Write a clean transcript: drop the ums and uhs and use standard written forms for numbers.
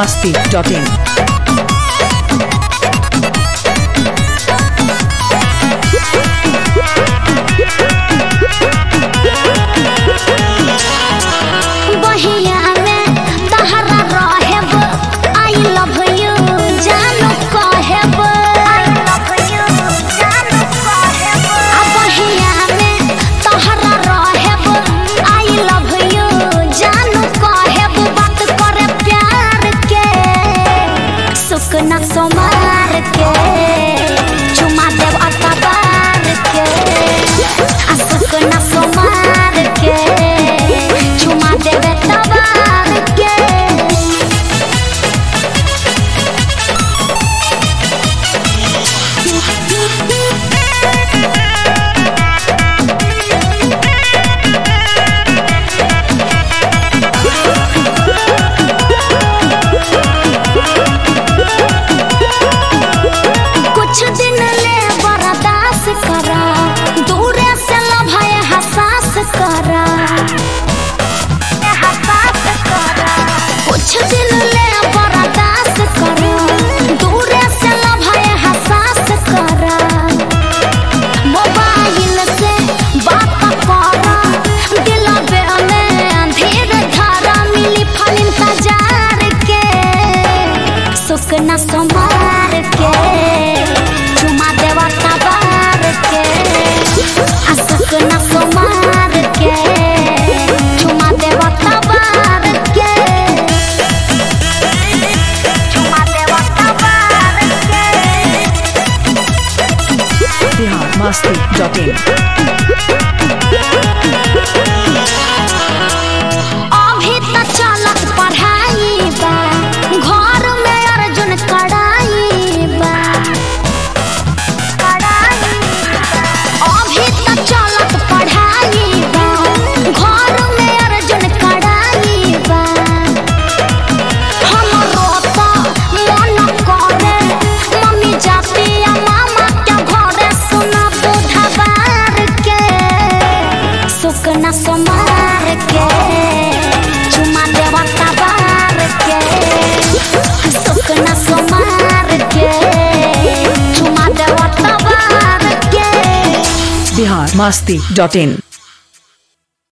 biharmasti.in. ना सोमार के चुमा देव अतबार के असुक ना सोमार के चुमा देव अतबार के कुछ दिन ले बर्दाश्त करा दूर से लभाए हसास करा मोबाइल से बात करा दिल में धीर धारा मिली फल इंतजार के सुख न संभार के चुमा देवा तबार के सुख न संभार के चुमा देवा तबार के biharmasti.in. अभी तो चलत पढ़ाई बा घर में अर्जुन कड़ाई बा अभी तो चलत पढ़ाई बा घर में अर्जुन कड़ाई बा हम रोता मन करे मम्मी जाती या मामा क्या घरे सुना बुधवार के सुख न सोमार के चुमा देवा तबार के सुख न सोमार के चुमा देवा तबार के biharmasti.in.